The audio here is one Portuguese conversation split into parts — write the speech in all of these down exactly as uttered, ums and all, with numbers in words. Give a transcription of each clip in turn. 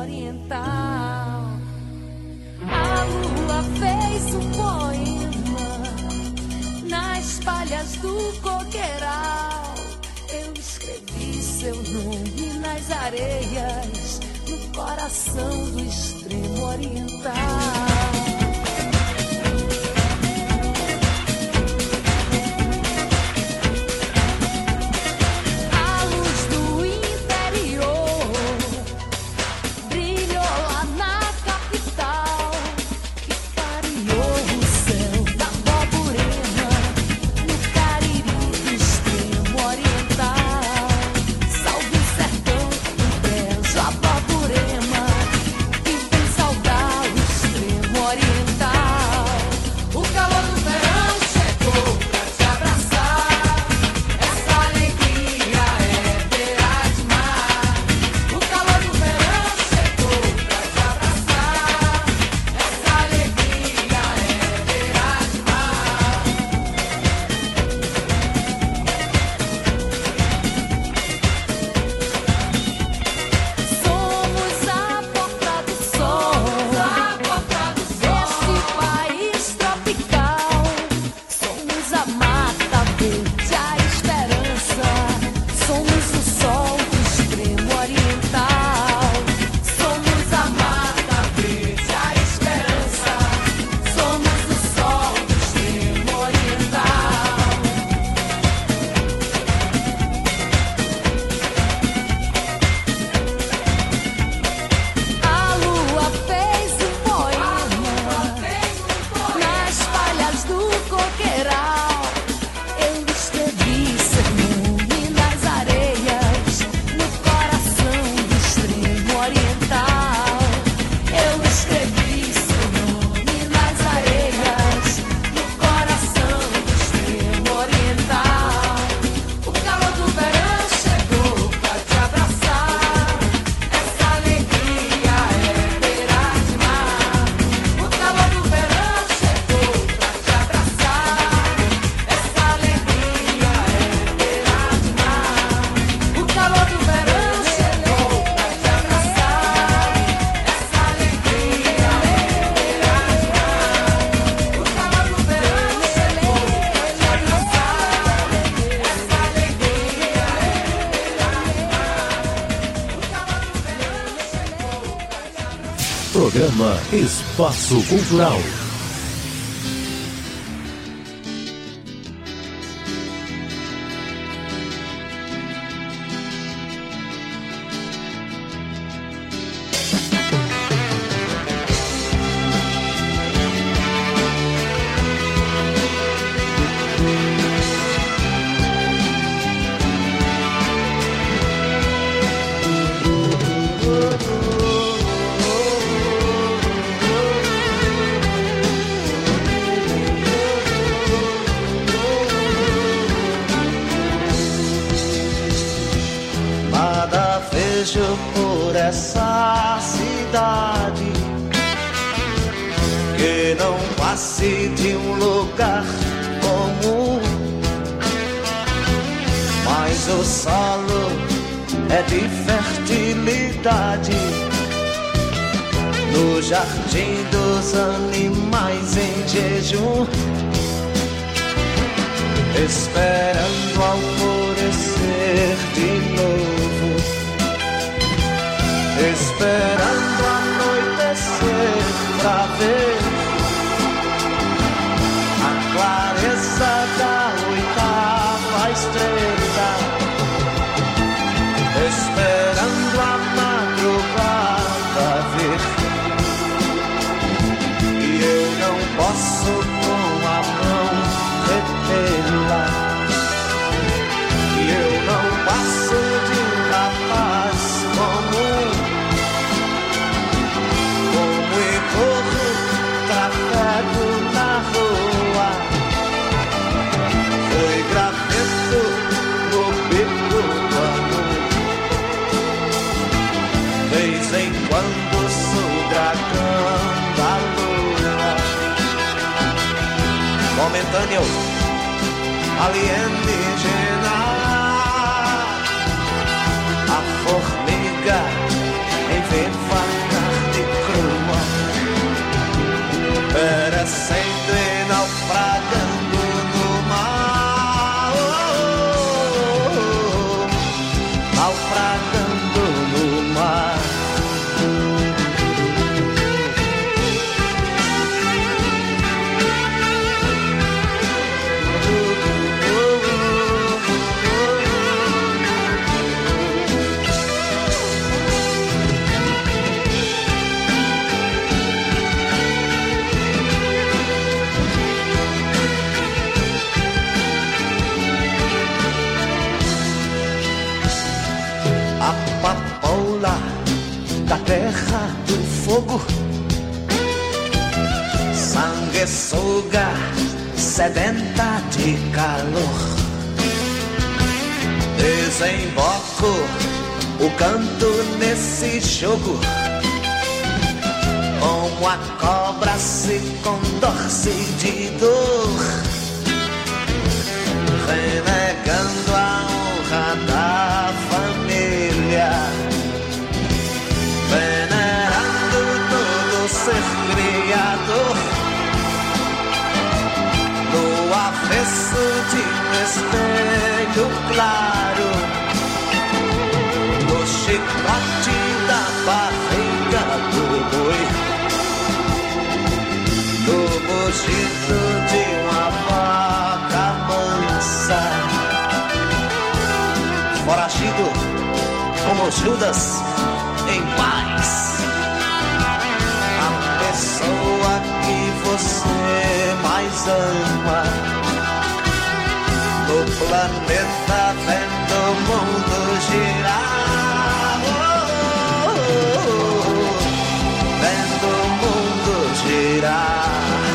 oriental. A lua fez um poema nas palhas do coqueiral. Eu escrevi seu nome nas areias, no coração do extremo oriental. Programa Espaço Cultural. Por essa cidade que não passe de um lugar comum, mas o solo é de fertilidade no jardim dos animais em jejum, esperando alvorecer de novo, esperando anoitecer pra ver a clareza da oitava estrela, esperando a madrugada vir. E eu não posso com a mão retê-la, e eu não passo de um rapaz comum, trafego na rua, foi graveto no bico do amor. Vez em quando sou dragão da lua, momentâneo alienígena, a formiga em viva da terra do fogo, sanguessuga, sedenta de calor. Desemboco o canto nesse jogo, como a cobra se contorce de dor, renegando a honra da família, venerando todo ser criador, no avesso de um espelho claro, no chicote da barriga do boi, no mugido de uma vaca mansa, foragido como Judas em paz. A pessoa que você mais ama no planeta, vendo o mundo girar, oh, oh, oh, vendo o mundo girar.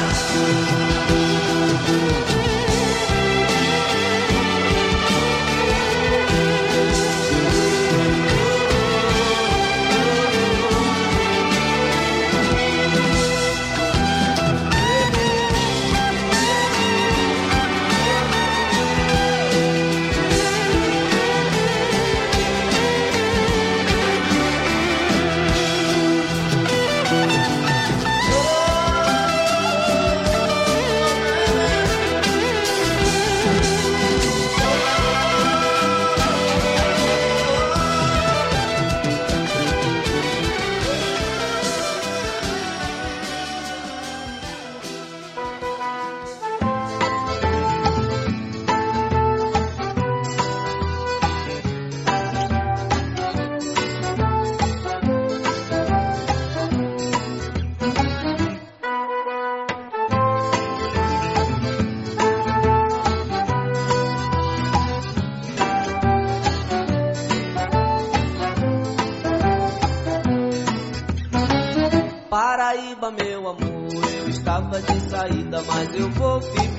Paraíba, meu amor, eu estava de saída, mas eu vou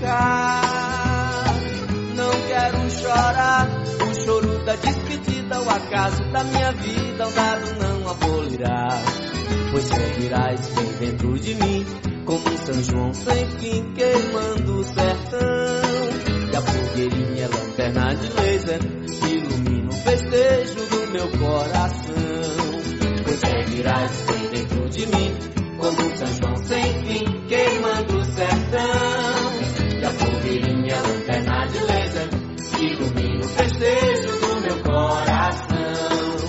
ficar. Não quero chorar, o choro da despedida, o acaso da minha vida, um dado não abolirá. Pois seguirás bem dentro de mim, como um São João sem fim, queimando o sertão. E a fogueirinha é lanterna de laser, ilumina o festejo do meu coração. Pois seguirás bem dentro de mim, como um São João sem fim, queimando o sertão. E a fogueirinha é lanterna de laser, ilumina o festejo do meu coração.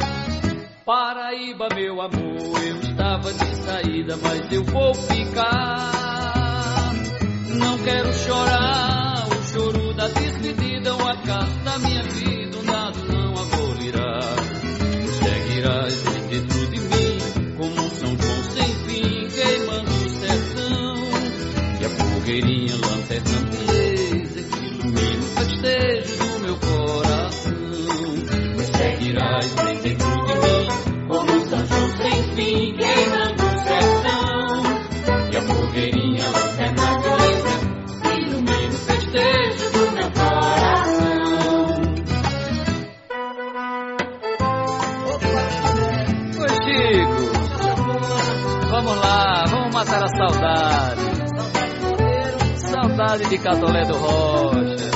Paraíba, meu amor, eu estava de saída, mas eu vou ficar. Não quero chorar, o choro da despedida, o acaso da minha vida, um dado não abolirá. Seguirás dentro de mim, como um São João sem fim, queimando o sertão. E a fogueirinha, lanterna de laser, que ilumina o festejo do meu coração. Seguirás dentro de mim, como um São João sem fim, queimando o sertão. E a fogueirinha, lanterna de laser, ilumina o festejo do meu coração. Ô Chico, vamos lá, vamos matar a saudade. Saudade de Catolé do Rocha.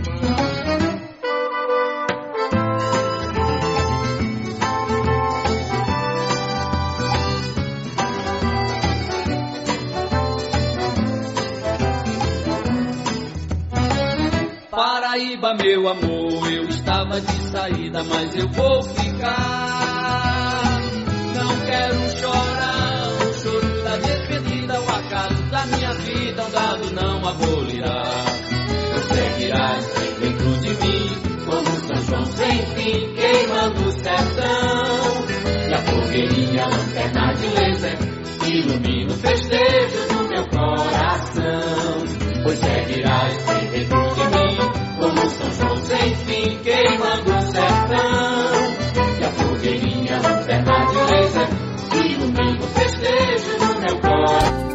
Paraíba, meu amor, eu estava de saída, mas eu vou ficar. Não quero chorar, o choro da despedida, o acaso da minha vida, um dado não abolirá. Tu seguirás dentro de mim, como um São João sem fim, queimando o sertão. E a fogueirinha, lanterna de laser, ilumina o festejo do meu coração. Pois seguirás dentro de mim, como um São João sem fim, queimando o sertão. E a fogueirinha, lanterna de laser,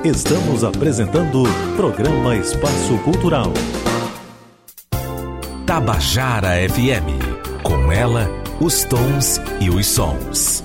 Estamos apresentando Programa Espaço Cultural. Tabajara F M. Com ela, os tons e os sons.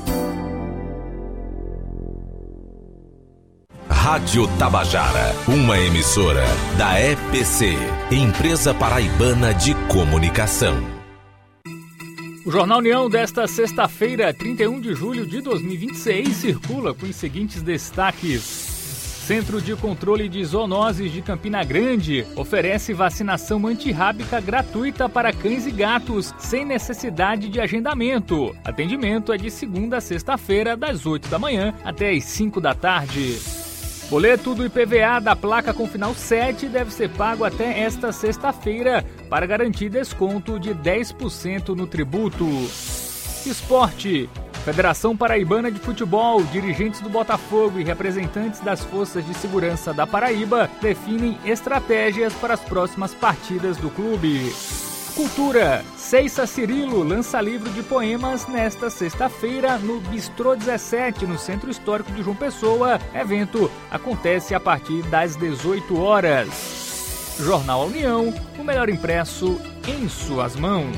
Rádio Tabajara, uma emissora da E P C, Empresa Paraibana de Comunicação. O Jornal União desta sexta-feira, trinta e um de julho de dois mil e vinte e seis, circula com os seguintes destaques. Centro de Controle de Zoonoses de Campina Grande oferece vacinação antirrábica gratuita para cães e gatos, sem necessidade de agendamento. Atendimento é de segunda a sexta-feira, das oito da manhã até as cinco da tarde. Boleto do I P V A da placa com final sete deve ser pago até esta sexta-feira para garantir desconto de dez por cento no tributo. Esporte. Federação Paraibana de Futebol, dirigentes do Botafogo e representantes das Forças de Segurança da Paraíba definem estratégias para as próximas partidas do clube. Cultura. Ceissa Cirilo lança livro de poemas nesta sexta-feira no Bistrô dezessete, no Centro Histórico de João Pessoa. Evento acontece a partir das dezoito horas. Jornal União, o melhor impresso em suas mãos.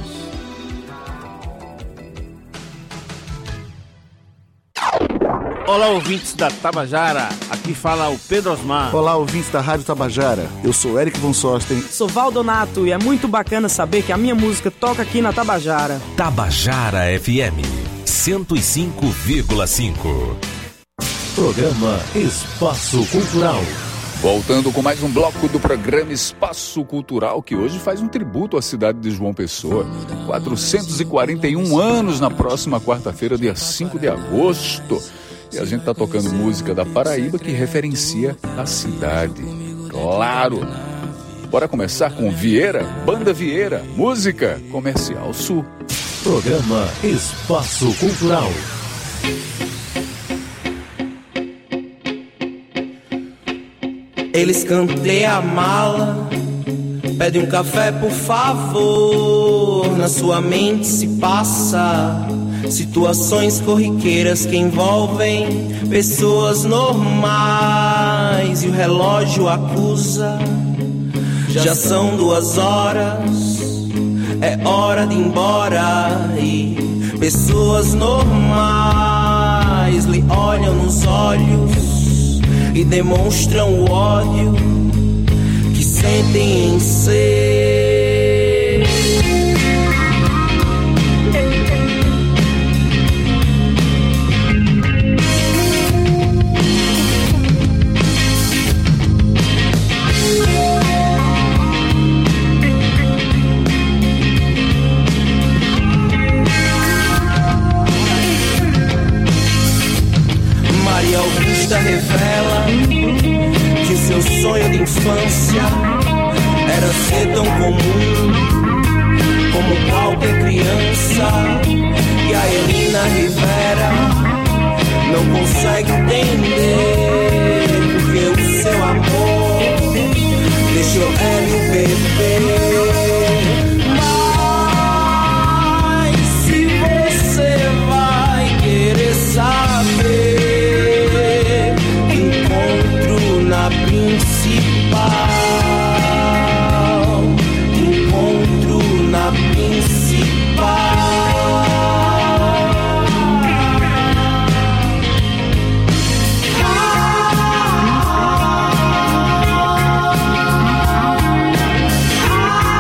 Olá, ouvintes da Tabajara, aqui fala o Pedro Osmar. Olá, ouvintes da Rádio Tabajara, eu sou Eric Von Sosten. Sou Valdonato e é muito bacana saber que a minha música toca aqui na Tabajara. Tabajara F M, cento e cinco vírgula cinco. Programa Espaço Cultural. Voltando com mais um bloco do programa Espaço Cultural, que hoje faz um tributo à cidade de João Pessoa. quatrocentos e quarenta e um anos na próxima quarta-feira, dia cinco de agosto. E a gente está tocando música da Paraíba que referencia a cidade. Claro! Bora começar com Vieira, Banda Vieira, música Comercial Sul. Programa Espaço Cultural. Eles canteiam a mala, pedem um café por favor. Na sua mente se passa situações corriqueiras que envolvem pessoas normais. E o relógio acusa, já são duas horas, é hora de ir embora. E pessoas normais lhe olham nos olhos e demonstram o ódio que sentem em ser. Maria Augusta revela que o seu sonho de infância era ser tão comum como qualquer criança. E a Elina Rivera não consegue entender porque o seu amor deixou ela e o bebê. Mas se você vai querer saber, encontro na principal, encontro na principal. Ah,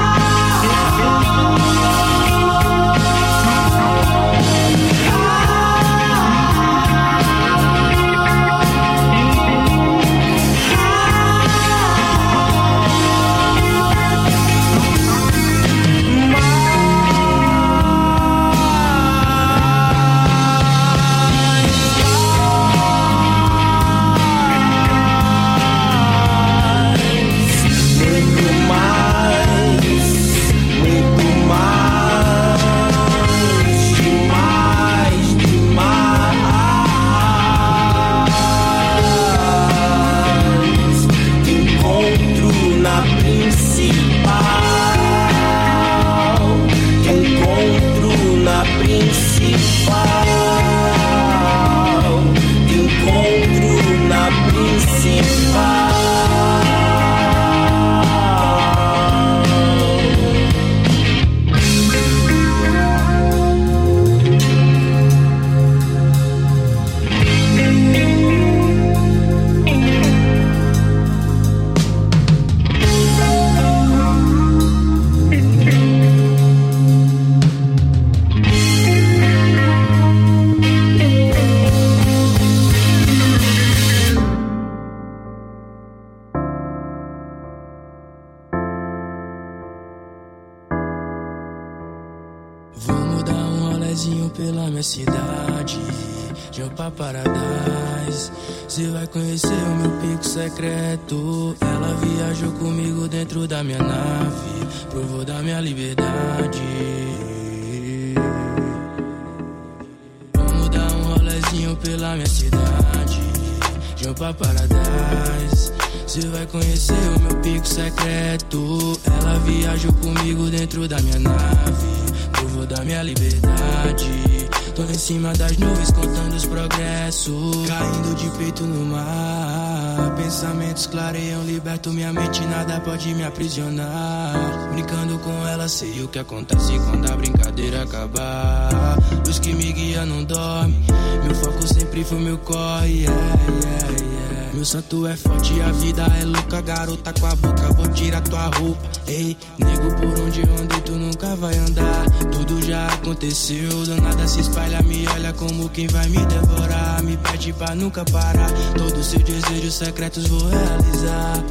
Jumpa Paradise. Cê vai conhecer o meu pico secreto. Ela viajou comigo dentro da minha nave, provou da minha liberdade. Vamos dar um rolezinho pela minha cidade. Jumpa Paradise. Cê vai conhecer o meu pico secreto. Ela viajou comigo dentro da minha nave, provou da minha liberdade. Tô em cima das nuvens contando os progressos, caindo de peito no mar. Pensamentos clareiam, liberto minha mente, nada pode me aprisionar. Brincando com ela, sei o que acontece quando a brincadeira acabar. Luz que me guia não dorme, meu foco sempre foi meu corre, yeah, yeah, yeah. Meu santo é forte, a vida é louca. Garota com a boca, vou tirar tua roupa. Ei, nego, por onde eu andei tu nunca vai andar. Tudo já aconteceu, do nada se espalha. Me olha como quem vai me devorar. Me pede pra nunca parar, todos seus desejos secretos vou realizar.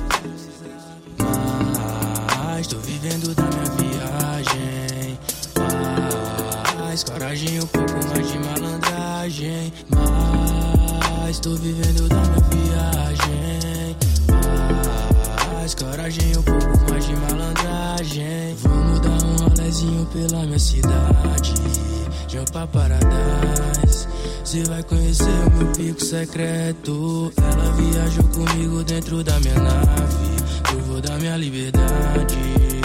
Mas tô vivendo da minha viagem. Mais coragem, um pouco mais de malandragem. Mas tô vivendo da minha viagem. Mais coragem, um pouco mais de malandragem. Vamos dar um rolezinho pela minha cidade. Jumpa Paradise. Cê vai conhecer o meu pico secreto. Ela viajou comigo dentro da minha nave, provou da minha liberdade.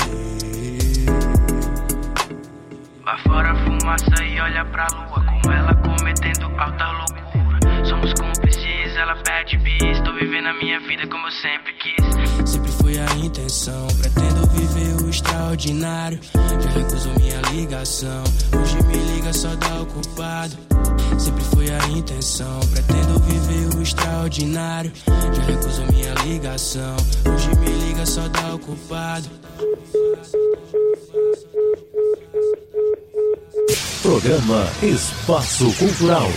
Lá fora fumaça e olha pra lua, com ela cometendo alta loucura. Somos cúmplices, ela pede bis. Tô vivendo a minha vida como eu sempre quis. Sempre foi a intenção, pretendo viver o extraordinário. Já recusou minha ligação, hoje me liga só dá ocupado. Sempre foi a intenção, pretendo viver o extraordinário. Já recusou minha ligação, hoje me liga só dá ocupado. Programa Espaço Cultural.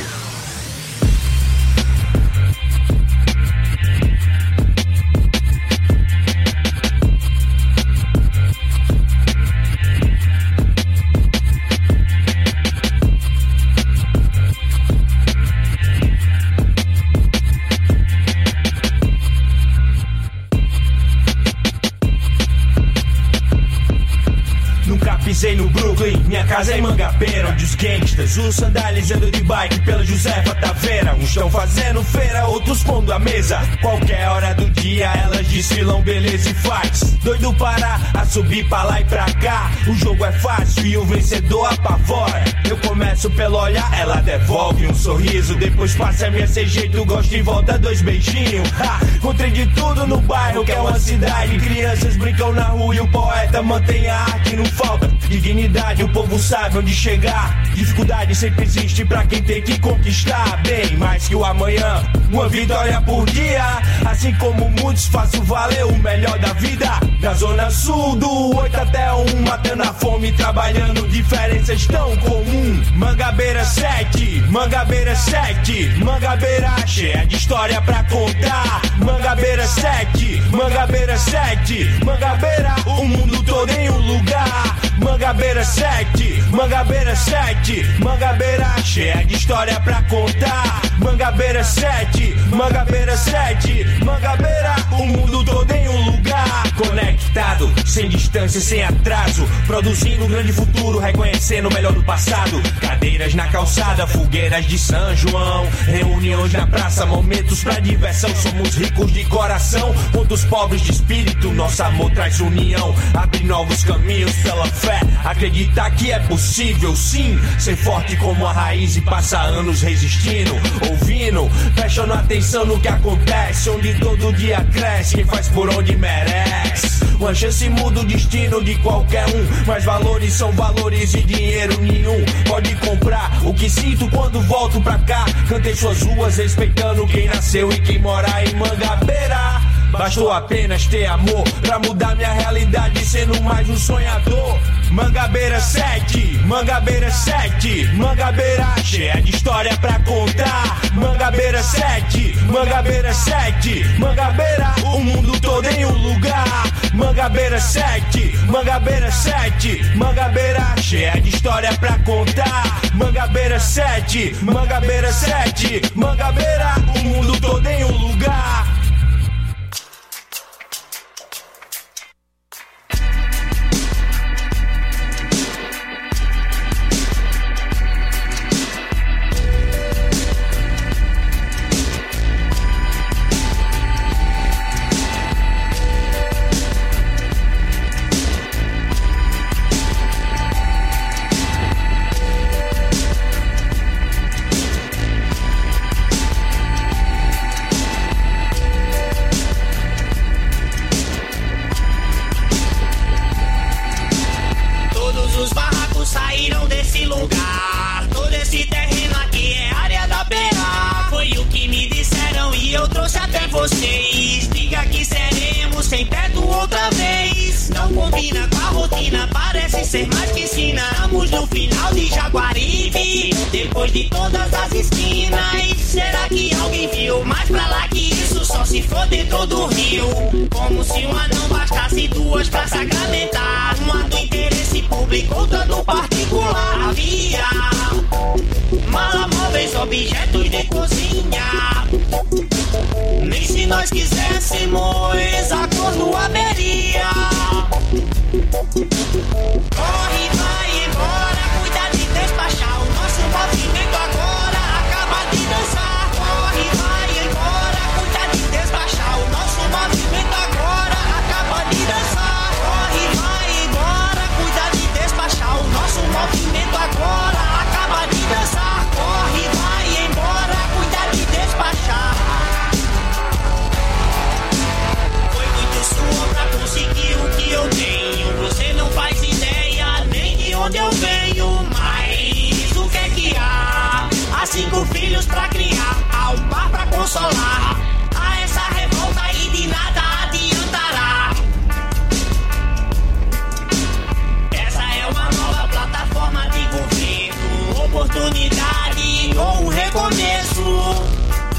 Pisei no Brooklyn, minha casa é em Mangabeira, onde os gangsters usam sandálias, andam de bike pela Josefa Taveira. Uns estão fazendo feira, outros pondo a mesa. Qualquer hora do dia elas desfilam beleza e faz. Doido para a subir pra lá e pra cá. O jogo é fácil e o vencedor apavora. Eu começo pelo olhar, ela devolve um sorriso. Depois passa a minha sem jeito, gosto e volta dois beijinhos. Ha! Encontrei de tudo no bairro que é uma cidade. Crianças brincam na rua e o poeta mantém a arte, não falta dignidade, o povo sabe onde chegar. Dificuldade sempre existe pra quem tem que conquistar. Bem mais que o amanhã, uma vitória por dia. Assim como muitos, faço valer o melhor da vida. Da zona sul, do oito até um, matando a fome, trabalhando diferenças tão comum. Mangabeira sete, Mangabeira sete, Mangabeira cheia de história pra contar. Mangabeira sete, Mangabeira sete, Mangabeira, o mundo todo em um lugar. Mangabeira sete, Mangabeira sete, Mangabeira cheia de história pra contar. Mangabeira sete, Mangabeira sete, Mangabeira, o mundo todo em um lugar. Conectado, sem distância, sem atraso, produzindo um grande futuro, reconhecendo o melhor do passado. Cadeiras na calçada, fogueiras de São João, reuniões na praça, momentos pra diversão. Somos ricos de coração, outros pobres de espírito. Nosso amor traz união, abre novos caminhos pela fé. Acreditar que é possível, sim, ser forte como a raiz e passar anos resistindo, ouvindo, prestando atenção no que acontece, onde todo dia cresce quem faz por onde merece. Uma chance muda o destino de qualquer um, mas valores são valores e dinheiro nenhum pode comprar o que sinto quando volto pra cá. Cantei suas ruas respeitando quem nasceu e quem mora em Mangabeira. Bastou apenas ter amor pra mudar minha realidade, sendo mais um sonhador. Mangabeira sete, Mangabeira sete, Mangabeira cheia de história pra contar. Mangabeira Mangabeira sete, Mangabeira sete, Mangabeira, o mundo todo em um lugar. Mangabeira sete, Mangabeira sete, Mangabeira, cheia de história pra contar. Mangabeira sete, Mangabeira sete, Mangabeira, o mundo todo em um lugar. Vocês, diga que seremos sem teto outra vez. Não combina com a rotina, parece ser mais que sina. Estamos no final de Jaguaribe, depois de todas as esquinas. Será que alguém viu? Mais pra lá que isso, só se for dentro do rio. Como se uma não bastasse duas pra sacramentar. Uma do interesse público, outra do particular. Havia mala, móveis, objetos de cozinha. Nem se nós quiséssemos, acordo haveria. Corre, vai embora, cuida de despachar. O nosso movimento agora acaba de dançar. Corre, vai embora, cuida de despachar. O nosso movimento agora acaba de dançar. Corre, vai embora, cuida de despachar. O nosso movimento agora acaba de dançar. Corre, vai embora, cuida de despachar. Pra conseguir o que eu tenho, você não faz ideia nem de onde eu venho. Mas o que é que há? Há cinco filhos pra criar, há um par pra consolar. Há essa revolta e de nada adiantará. Essa é uma nova plataforma de governo, oportunidade ou um recomeço.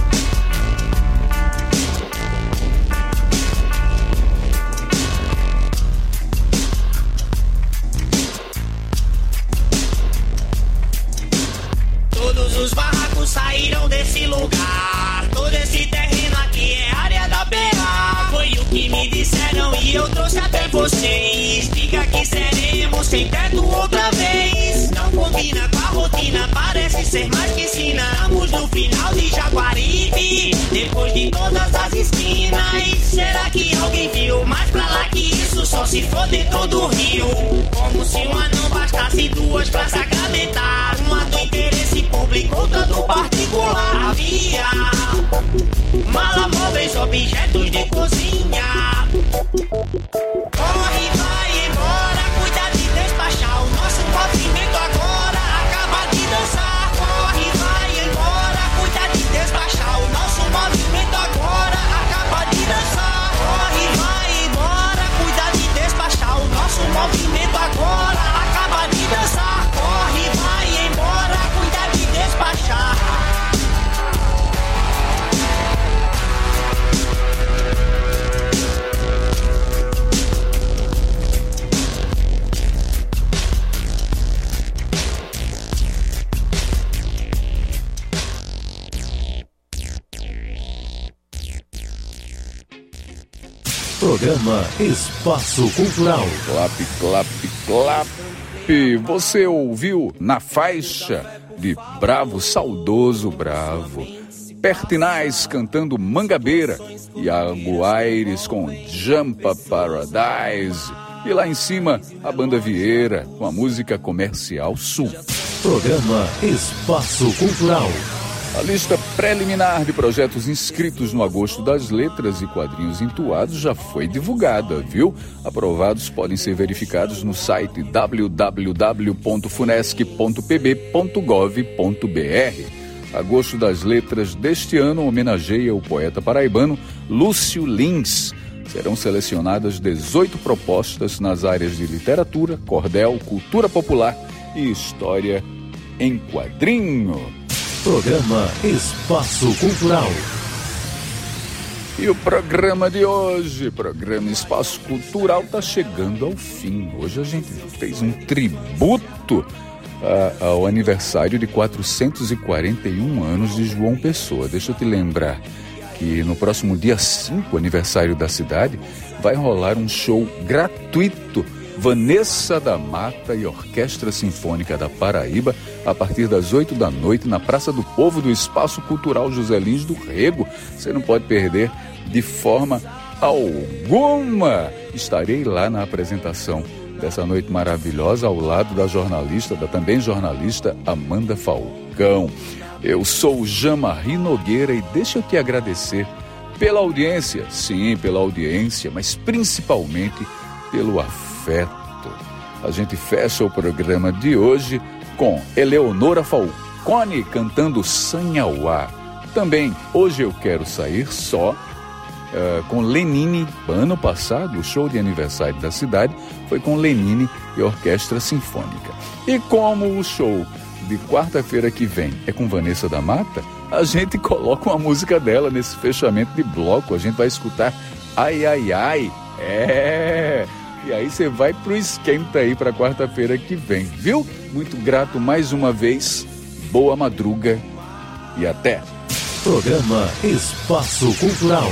Todos os barracos saíram desse lugar. Todo esse terreno aqui é área da B A. Foi o que me disseram e eu trouxe até vocês. Diga que seremos sem teto outra vez. Não combina com a rotina, parece ser mais que sina. Estamos no final de Jaguaribe, depois de todas as esquinas. Será que alguém viu? Mais pra lá que isso, só se for dentro do rio. Como se uma não bastasse duas pra sacramentar. Uma do interesse público, outra do particular. Havia mala, móveis, objetos de cozinha. Corre, vai embora, cuida de despachar. O nosso movimento agora acaba de dançar. Corre, vai embora, cuida de despachar. O nosso movimento agora acaba de dançar. Corre, vai embora, cuida de despachar. O nosso movimento agora acaba de dançar. Corre, vai embora, cuida de despachar. Programa Espaço Cultural. Clap, clap, clap. Você ouviu Na Faixa de Bravo, Saudoso Bravo. Pertinaz cantando Mangabeira. Iago Aires com Jampa Paradise. E lá em cima, a Banda Vieira com a música Comercial Sul. Programa Espaço Cultural. A lista preliminar de projetos inscritos no Agosto das Letras e Quadrinhos Entoados já foi divulgada, viu? Aprovados podem ser verificados no site w w w ponto funesc ponto p b ponto gov ponto b r. Agosto das Letras deste ano homenageia o poeta paraibano Lúcio Lins. Serão selecionadas dezoito propostas nas áreas de literatura, cordel, cultura popular e história em quadrinho. Programa Espaço Cultural. E o programa de hoje, programa Espaço Cultural, está chegando ao fim. Hoje a gente fez um tributo a, ao aniversário de quatrocentos e quarenta e um anos de João Pessoa. Deixa eu te lembrar que no próximo dia cinco, aniversário da cidade, vai rolar um show gratuito, Vanessa da Mata e Orquestra Sinfônica da Paraíba, a partir das oito da noite, na Praça do Povo do Espaço Cultural José Lins do Rego. Você não pode perder de forma alguma. Estarei lá na apresentação dessa noite maravilhosa, ao lado da jornalista, da também jornalista Amanda Falcão. Eu sou o Jean-Marie Nogueira e deixa eu te agradecer pela audiência, sim, pela audiência, mas principalmente pelo afeto. A gente fecha o programa de hoje com Eleonora Falcone cantando Sanhauá. Também, Hoje Eu Quero Sair Só, Uh, com Lenine. Ano passado, o show de aniversário da cidade foi com Lenine e Orquestra Sinfônica. E como o show de quarta-feira que vem é com Vanessa da Mata, a gente coloca uma música dela nesse fechamento de bloco. A gente vai escutar Ai Ai Ai. É! E aí você vai pro esquenta aí para quarta-feira que vem, viu? Muito grato mais uma vez. Boa madruga e até! Programa Espaço Cultural.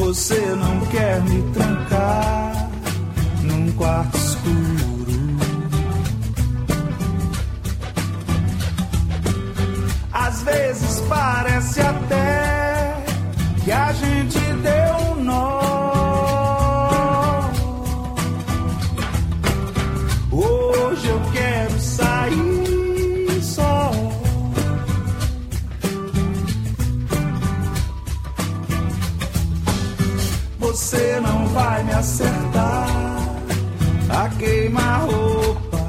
Você não quer me trancar num quarto escuro. Às vezes parece até que a gente deu um nó. Hoje eu quero sair só. Você não vai me acertar a queima-roupa.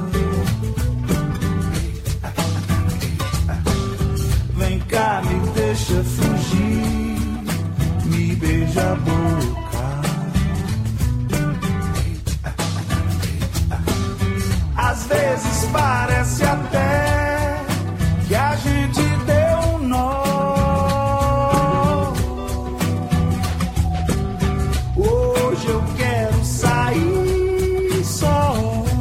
Vem cá, me deixa fugir, me beija a boca. Às vezes parece até que a gente deu um nó. Hoje eu quero sair só.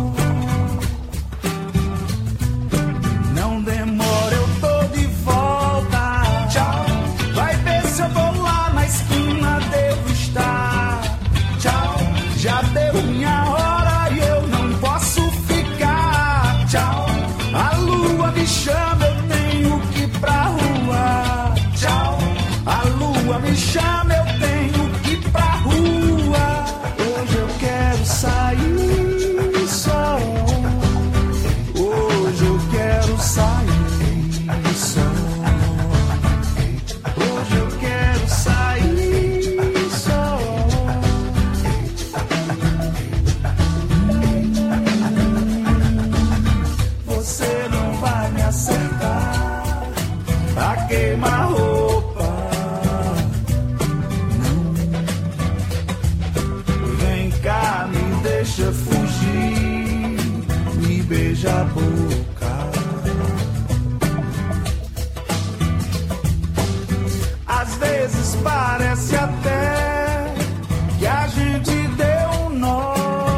Não demora, eu tô de volta. Tchau, vai ver se eu vou lá na esquina, devo estar. Tchau, já deu minha hora e eu não posso ficar. Tchau, a lua me chama, eu tenho que ir pra rua. Tchau, a lua me chama, eu tenho que ir pra rua. Hoje eu quero sair só. Hoje eu quero sair só. Hoje eu quero sair só. Você não vai me acertar a queima-roupa. Vem cá, me deixa fugir, me beija a boca. Às vezes parece até que a gente deu um nó.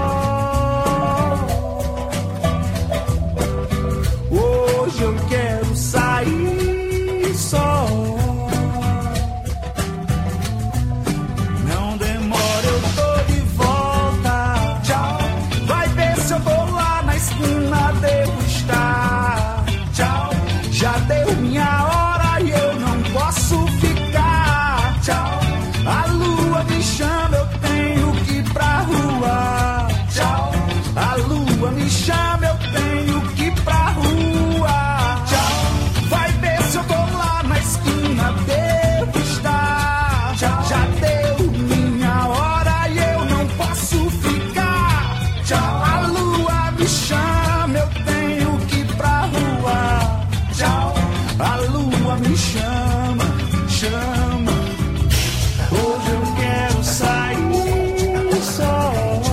Hoje eu quero sair só. Não demora, eu tô de volta. Tchau, vai ver se eu vou lá na esquina, devo estar. Tchau, já deu minha hora e eu não posso ficar. Tchau, a lua me chama, eu tenho que ir pra rua. Tchau, a lua me chama, eu tenho que ir pra rua. Tchau, vai ver se eu tô lá na esquina, devo estar. Tchau, já deu minha hora e eu não posso ficar. Tchau, a lua me chama, eu tenho que ir pra rua. Tchau, a lua me chama, chama. Hoje eu quero sair só.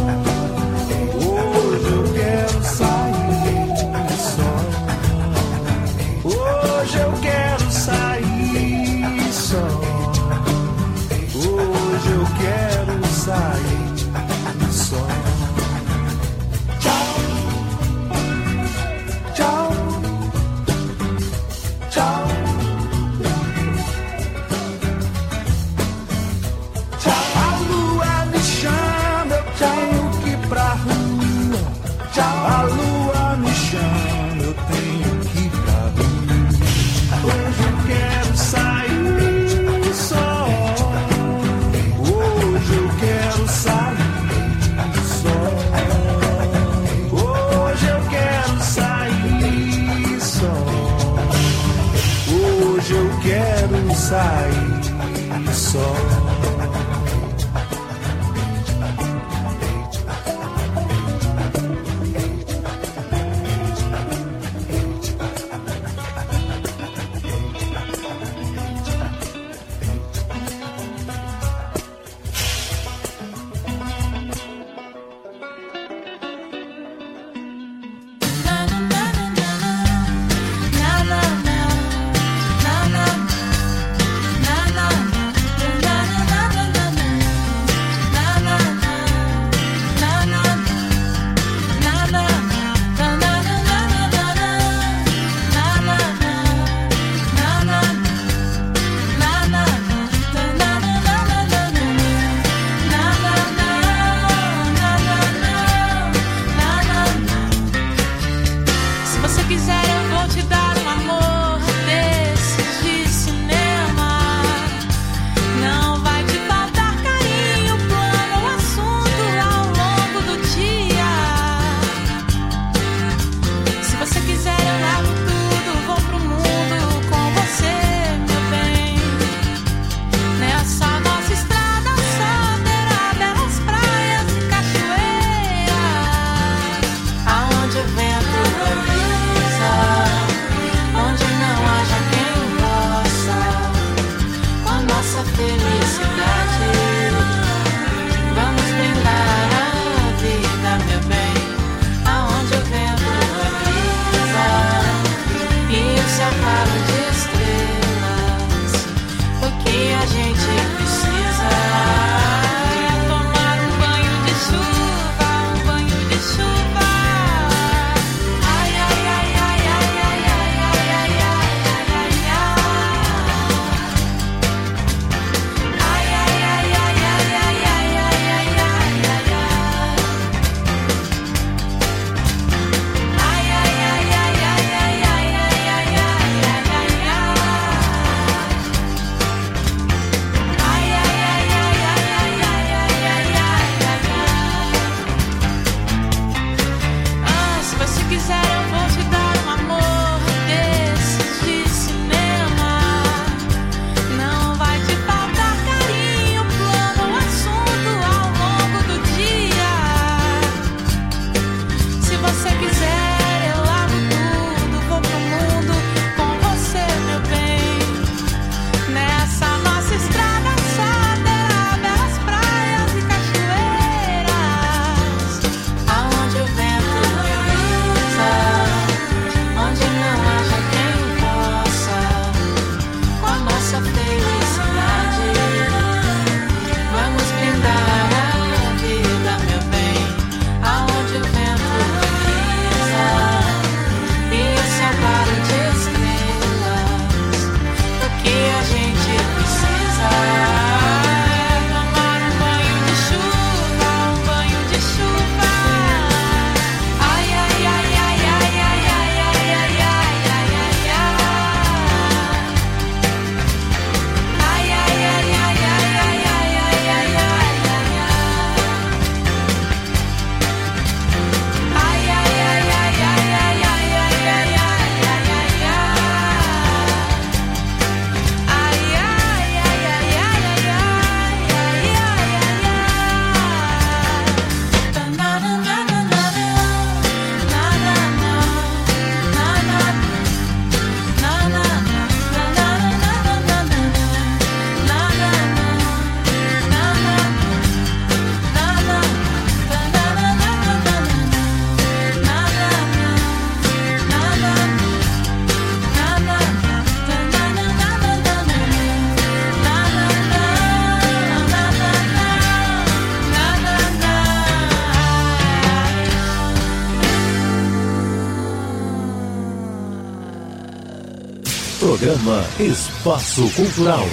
Hoje eu quero sair só. Hoje eu quero sair só. Hoje eu quero sair só. Tchau, tchau, tchau. Tchau, a lua me chama, eu tenho que ir pra rua. Tchau, a lua me chama, eu tenho que ir pra rua. Hoje eu quero sair só. Hoje eu quero sair só. Hoje eu quero sair só. Hoje eu quero sair só. Na na na na na na na na Programa Espaço Cultural.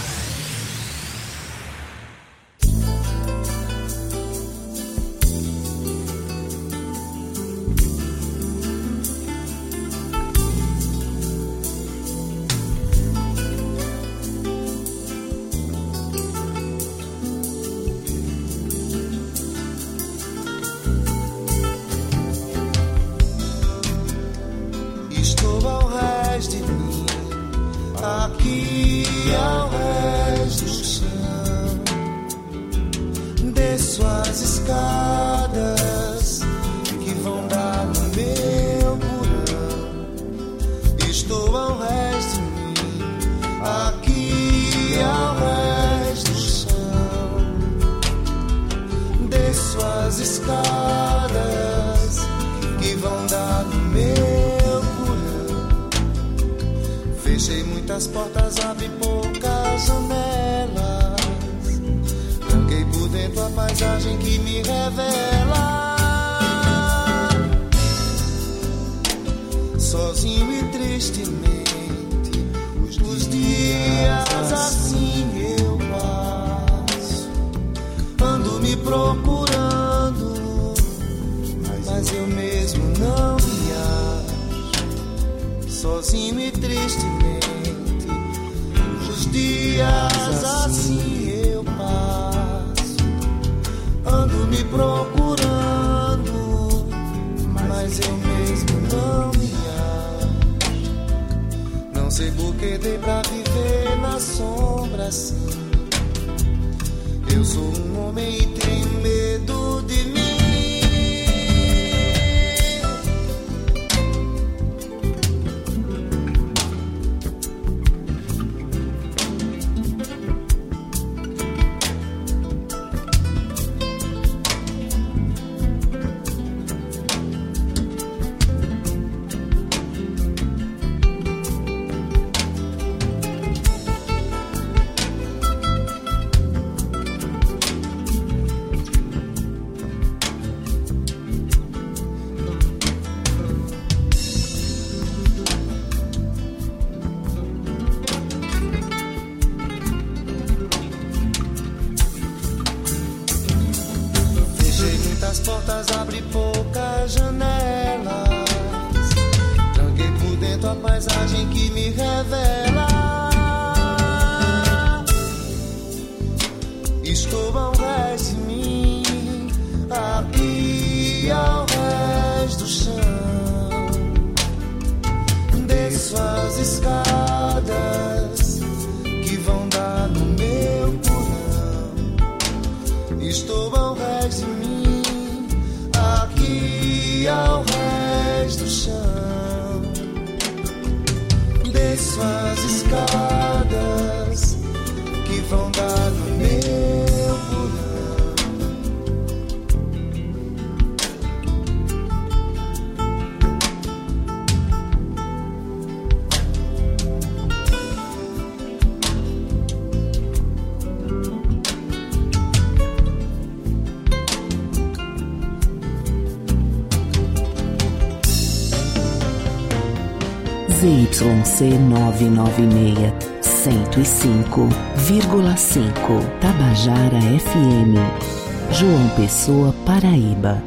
Z Y C nove nove seis, cento e cinco vírgula cinco, Tabajara F M, João Pessoa, Paraíba.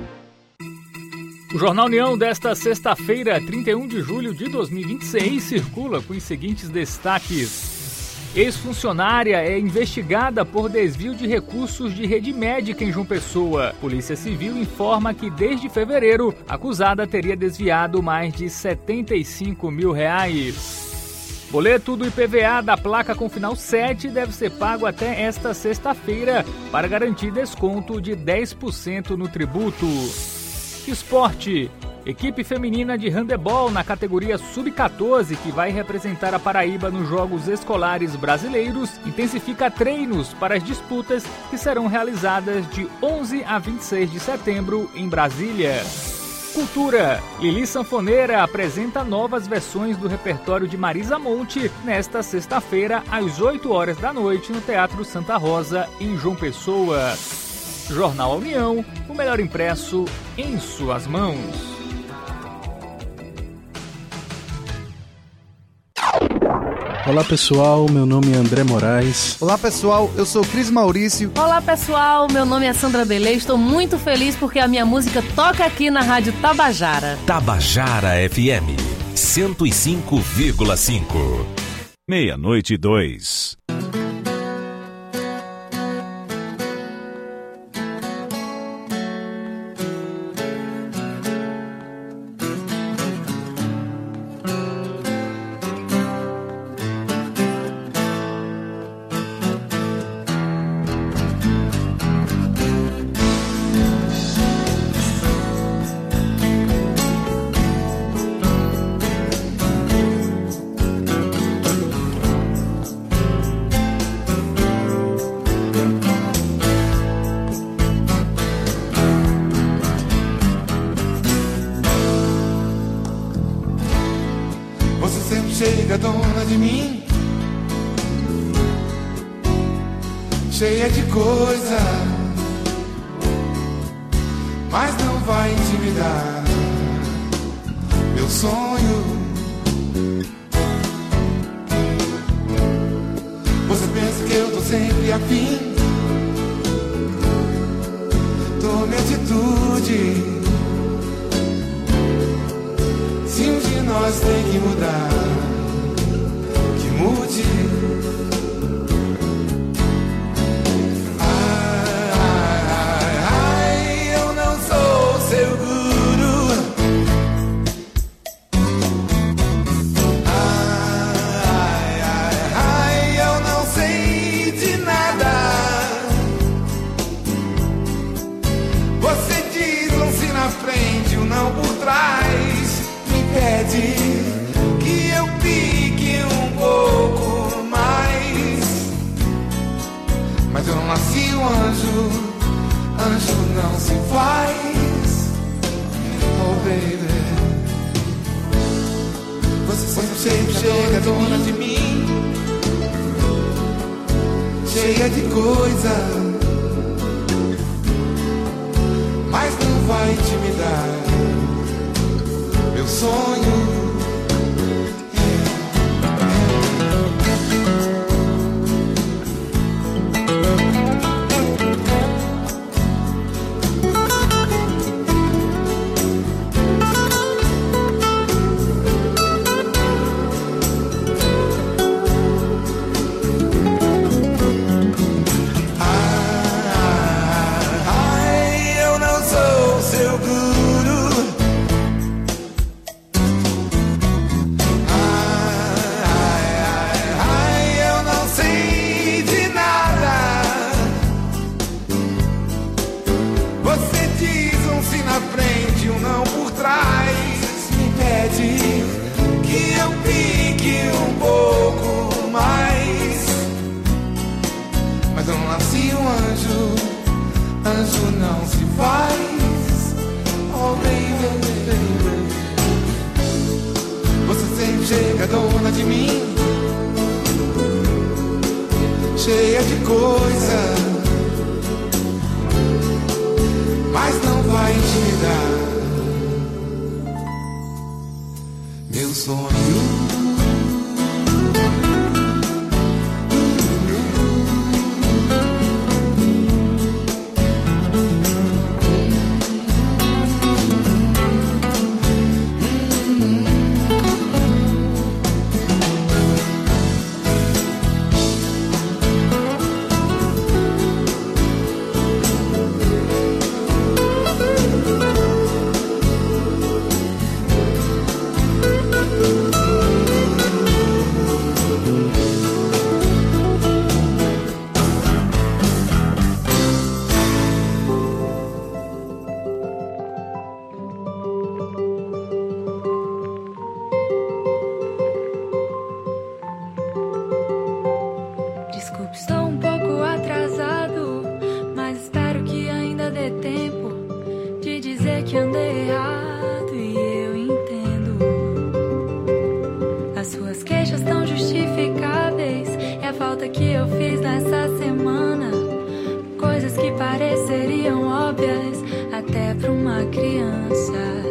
O Jornal União desta sexta-feira, trinta e um de julho de dois mil e vinte e seis, circula com os seguintes destaques. Ex-funcionária é investigada por desvio de recursos de rede médica em João Pessoa. Polícia Civil informa que desde fevereiro, a acusada teria desviado mais de setenta e cinco mil reais. Boleto do I P V A da placa com final sete deve ser pago até esta sexta-feira para garantir desconto de dez por cento no tributo. Esporte. Equipe feminina de handebol na categoria sub quatorze, que vai representar a Paraíba nos Jogos Escolares Brasileiros, intensifica treinos para as disputas que serão realizadas de onze a vinte e seis de setembro em Brasília. Cultura. Lili Sanfoneira apresenta novas versões do repertório de Marisa Monte nesta sexta-feira, às oito horas da noite, no Teatro Santa Rosa, em João Pessoa. Jornal União, o melhor impresso em suas mãos. Olá pessoal, meu nome é André Moraes. Olá pessoal, eu sou Cris Maurício. Olá pessoal, meu nome é Sandra Belê. Estou muito feliz porque a minha música toca aqui na Rádio Tabajara. Tabajara F M cento e cinco vírgula cinco. Meia-noite e dois. Chega dona de mim, cheia de coisa, mas não vai intimidar meu sonho. Você pensa que eu tô sempre afim, tome atitude. Se um de nós tem que mudar, que mude. Ai, ai, ai, eu não sou seu guru. Ai, ai, ai, eu não sei de nada. Você diz um sim na frente, um não por trás. Pede que eu pique um pouco mais, mas eu não nasci um anjo, anjo não se faz. Oh baby, você sempre chega, chega dona de mim, cheia de coisa, mas não vai intimidar meu sonho.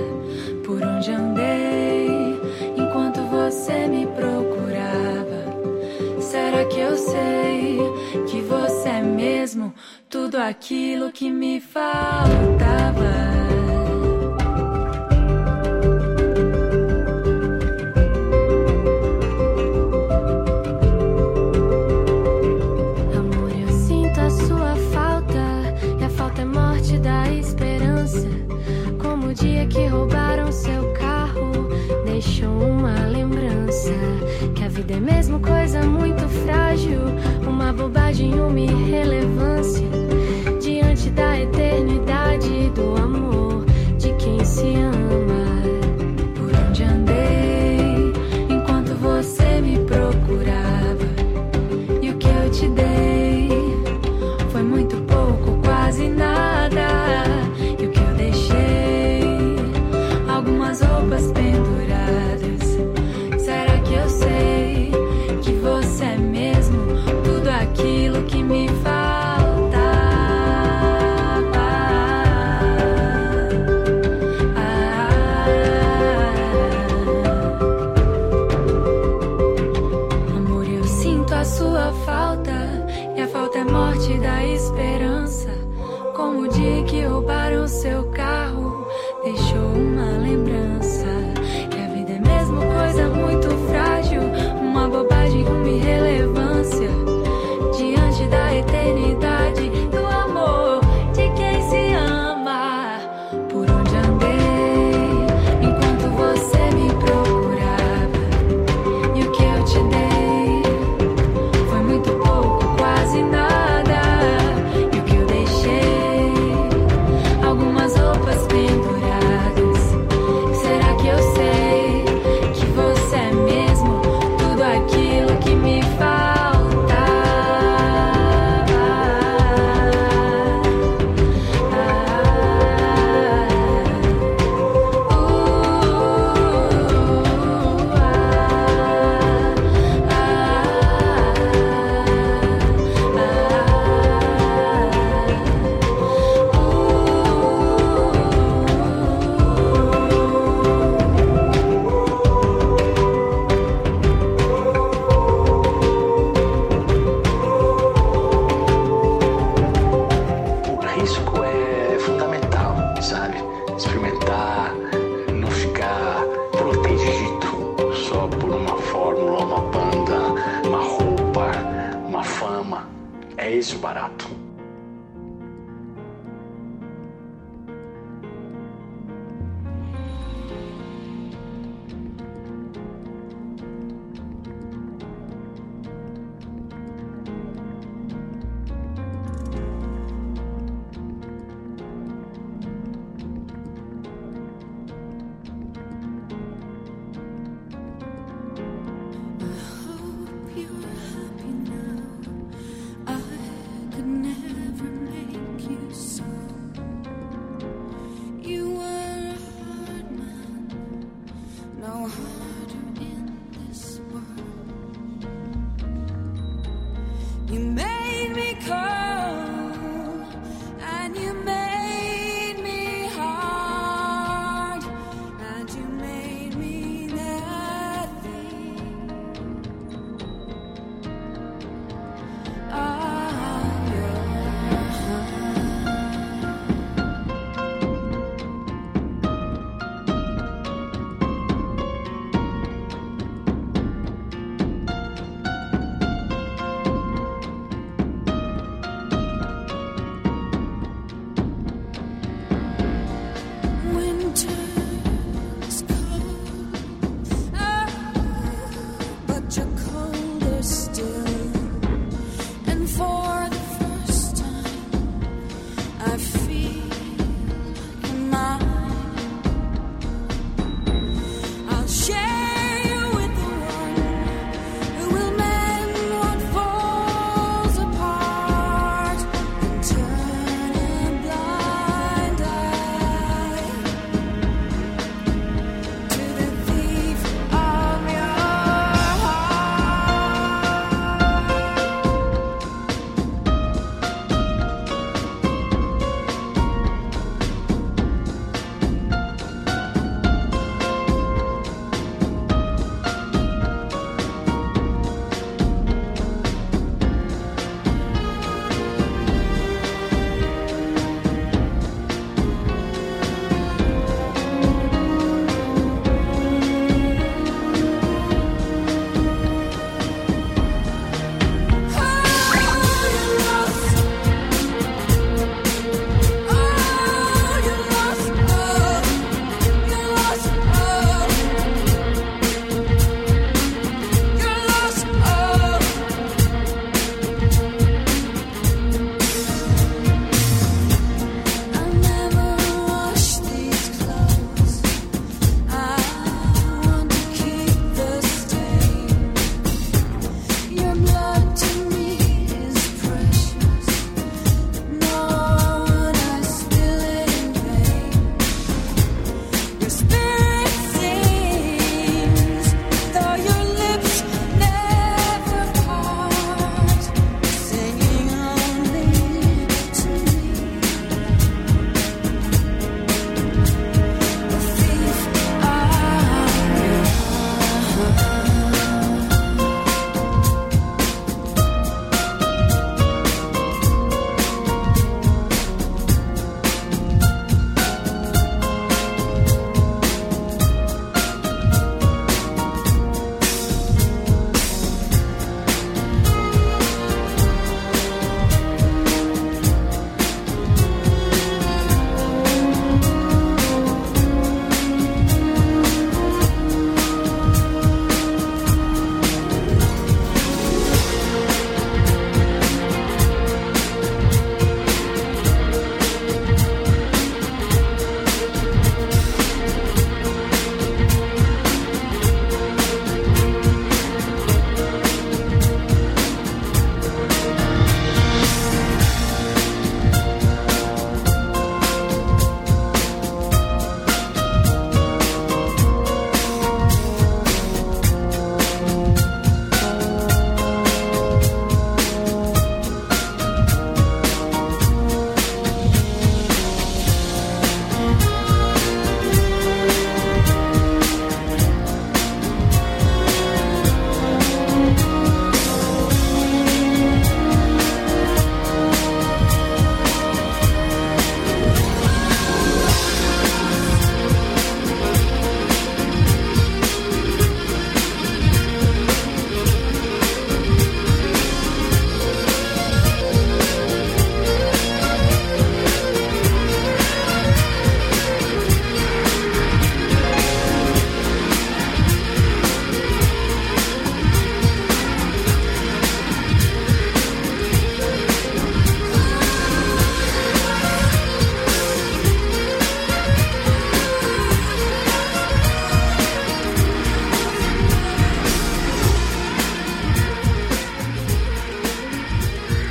Por onde andei enquanto você me procurava. eu sei que você é mesmo tudo aquilo que me faltava. Que roubaram seu carro, deixou uma lembrança. Que a vida é mesmo coisa muito frágil, uma bobagem, uma irrelevância diante da eternidade do amor de quem se ama. Por onde andei enquanto você me procurava, e o que eu te dei foi muito pouco, quase nada. E o que eu deixei, algumas roupas penduradas. Será que eu sei que você é mesmo tudo aquilo que me falta? Ah, amor, eu sinto a sua falta, e a falta é morte da esperança. Como o dia que roubaram seu carro, deixou uma lembrança. Que a vida é mesmo coisa muito frágil, uma bobagem, uma irrelevância diante da eternidade do amor de quem se ama. Por onde andei enquanto você me procurava, e o que eu te dei foi muito pouco, quase nada. E o que eu deixei, algumas roupas penduradas. Será que eu sei que você é mesmo tudo aquilo que me falta? O risco é fundamental, sabe? Experimentar, não ficar protegido só por uma fórmula, uma banda, uma roupa, uma fama. É esse o barato. You made me cry.